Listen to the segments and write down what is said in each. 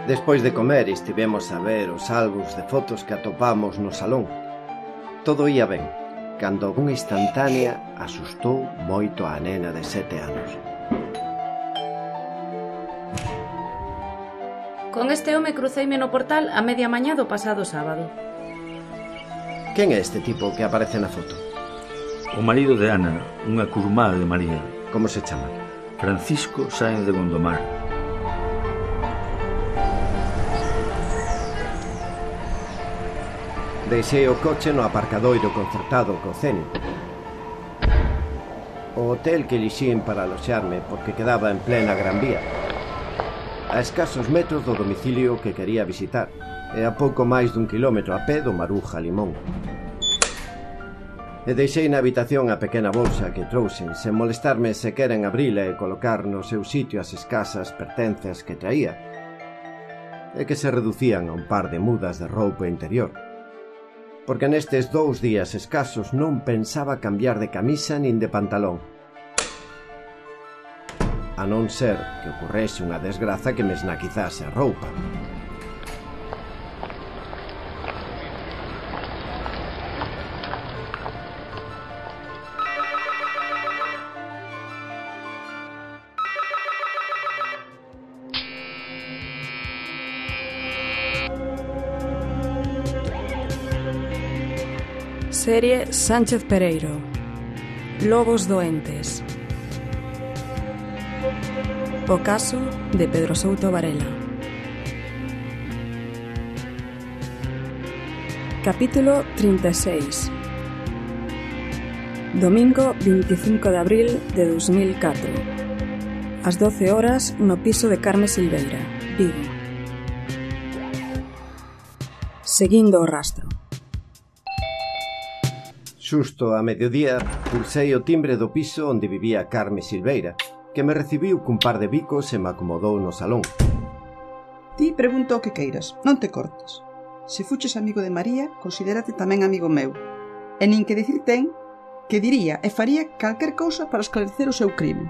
Despois de comer estivemos a ver os álbums de fotos que atopamos no salón. Todo ia ben, cando unha instantánea asustou moito a nena de 7 anos. Con este home cruceime no portal a media mañá do pasado sábado. Quen é este tipo que aparece na foto? O marido de Ana, unha curmá de María. Como se chama? Francisco Sáenz de Gondomar. Deixei o coche no aparcadoiro concertado co Ceni. O hotel que elixín para aloxarme porque quedaba en plena Gran Vía, a escasos metros do domicilio que quería visitar e a pouco máis dun kilómetro a pé do Maruja Limón. E deixei na habitación a pequena bolsa que trouxen sen molestarme sequera en abrila e colocar no seu sitio as escasas pertencias que traía e que se reducían a un par de mudas de roupa interior, porque nestes 2 días escasos non pensaba cambiar de camisa nin de pantalón, a non ser que ocorrese unha desgraza que me esnaquizase a roupa. Serie Sánchez Pereiro. Lobos doentes. O caso de Pedro Souto Varela. Capítulo 36. Domingo 25 de abril de 2004. Ás 12 horas no piso de Carme Silveira, Vigo. Seguindo o rastro. Xusto a mediodía, pulsei o timbre do piso onde vivía Carme Silveira, que me recibiu cun par de bicos e me acomodou no salón. Ti pregunta o que queiras, non te cortes. Se fuches amigo de María, considérate tamén amigo meu. E nin que dicir ten que diría e faría calquer cousa para esclarecer o seu crime.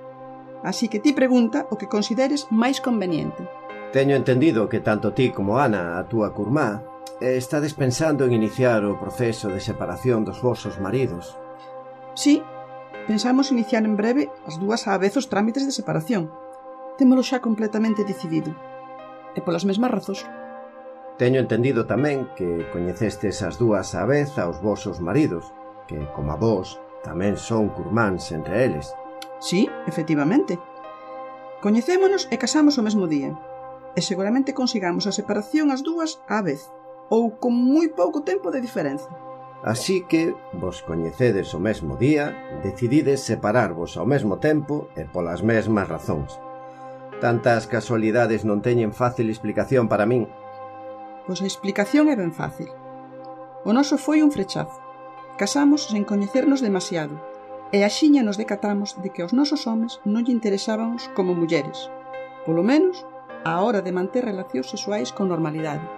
Así que ti pregunta o que consideres máis conveniente. Teño entendido que tanto ti como Ana, a túa curmá, estades pensando en iniciar o proceso de separación dos vosos maridos. Sí, pensamos iniciar en breve as dúas á vez os trámites de separación. Témolo xa completamente decidido. E polas mesmas razóns. Teño entendido tamén que coñecestes as dúas á vez aos vosos maridos, que, como a vos, tamén son curmáns entre eles. Sí, efectivamente. Coñecémonos e casamos o mesmo día. E seguramente consigamos a separación as dúas á vez, ou con moi pouco tempo de diferenza. Así que vos coñecedes o mesmo día, decidides separarvos ao mesmo tempo e polas mesmas razóns. Tantas casualidades non teñen fácil explicación para min. Pois a explicación é ben fácil. O noso foi un frechazo. Casamos sen coñecernos demasiado, e axiña nos decatamos de que os nosos homes non lle interesábamos como mulleres, polo menos á hora de manter relacións sexuais con normalidade.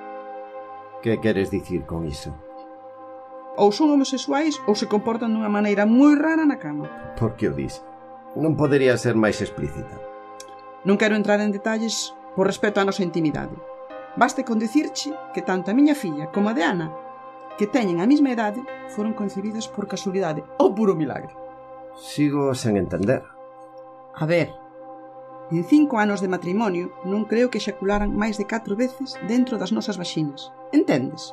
Que queres dicir con iso? Ou son homosexuais ou se comportan dunha maneira moi rara na cama. Por que o dis? Non podería ser máis explícita. Non quero entrar en detalles por respeto á nosa intimidade. Baste con dicirche que tanto a miña filla como a de Ana, que teñen a mesma idade, foron concebidas por casualidade ou puro milagre. Sigo sen entender. A ver, en 5 anos de matrimonio non creo que execularan máis de 4 veces dentro das nosas vaxinas. Entendes?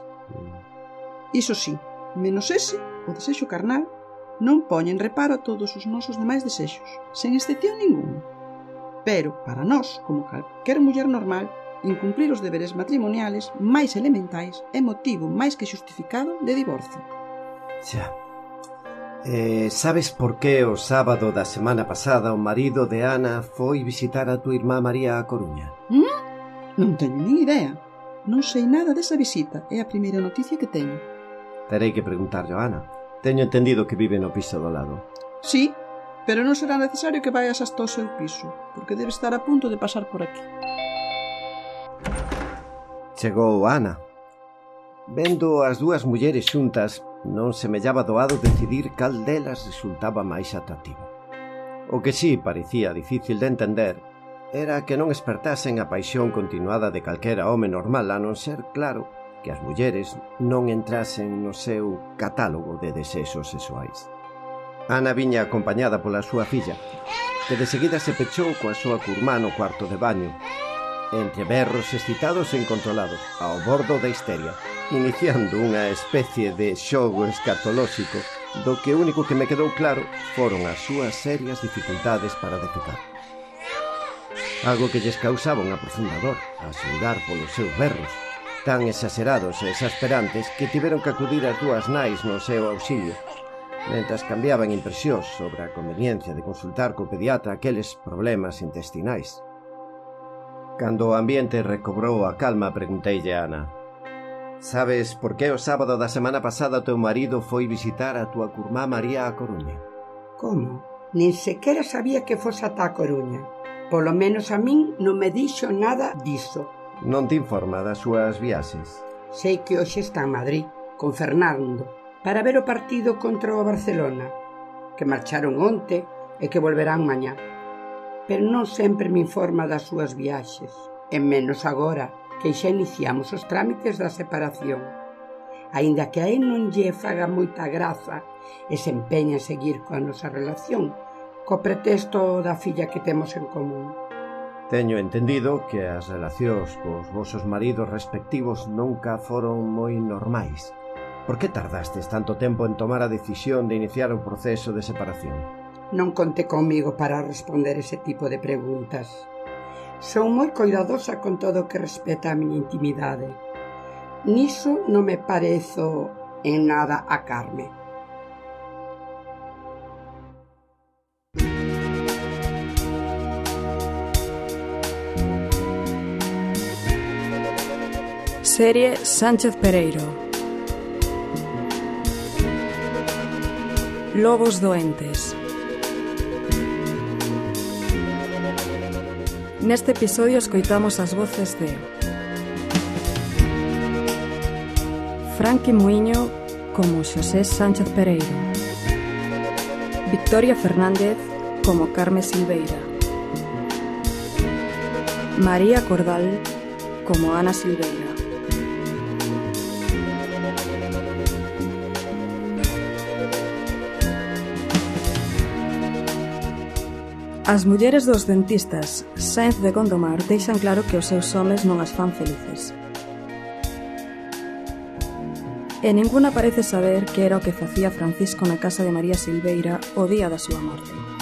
Iso sí, menos ese, o desexo carnal, non poñen reparo a todos os nosos demais desexos, sen excepción ninguna. Pero, para nós, como calquer muller normal, incumplir os deberes matrimoniales máis elementais é motivo máis que xustificado de divorcio. Xa. Sabes por que o sábado da semana pasada o marido de Ana foi visitar a tua irmá María a Coruña? Non teño nin idea. Non sei nada desa visita, é a primeira noticia que teño. Terei que preguntarlle a Ana. Teño entendido que vive no piso do lado. Sí, pero non será necesario que vayas hasta o seu piso, porque debe estar a punto de pasar por aquí. Chegou Ana. Vendo as dúas mulleres xuntas, non semellaba doado decidir cal delas resultaba máis atractivo. O que sí parecía difícil de entender era que non espertasen a paixón continuada de calquera home normal, a non ser, claro, que as mulleres non entrasen no seu catálogo de desexos sexuais. Ana viña acompañada pola súa filla, que de seguida se pechou coa súa curmá no cuarto de baño, entre berros excitados e incontrolados, ao bordo da histeria, iniciando unha especie de xogo escatolóxico do que o único que me quedou claro foron as súas serias dificultades para defecar. Algo que lles causaba unha profunda dor, a xulgar polos seus berros, tan exaserados e exasperantes que tiveron que acudir as dúas nais no seu auxilio, mentras cambiaban impresións sobre a conveniencia de consultar co pediatra aqueles problemas intestinais. Cando o ambiente recobrou a calma, pregunteille a Ana: sabes por que o sábado da semana pasada o teu marido foi visitar a túa curmá María a Coruña? Como? Nin sequera sabía que fose ata a Coruña. Polo menos a min non me dixo nada diso. Non te informa das súas viaxes? Sei que hoxe está en Madrid, con Fernando, para ver o partido contra o Barcelona, que marcharon onte e que volverán mañá. Pero non sempre me informa das súas viaxes, e menos agora, que xa iniciamos os trámites da separación. Aínda que a él non lle faga moita graza e se empeña a seguir coa nosa relación, co pretexto da filla que temos en común. Teño entendido que as relacións cos vosos maridos respectivos nunca foron moi normais. Por que tardastes tanto tempo en tomar a decisión de iniciar o proceso de separación? Non conte comigo para responder ese tipo de preguntas. Son moi coidadosa con todo o que respeta a miña intimidade. Niso non me parezo en nada a Carme. Serie Sánchez Pereiro. Lobos doentes. Neste episodio escoitamos as voces de Franqui Muiño como Xosé Sánchez Pereiro, Victoria Fernández como Carme Silveira, María Cordal como Ana Silveira, as mulleres dos dentistas Sáenz de Gondomar deixan claro que os seus homes non as fan felices. E ninguna parece saber que era o que facía Francisco na casa de María Silveira o día da súa morte.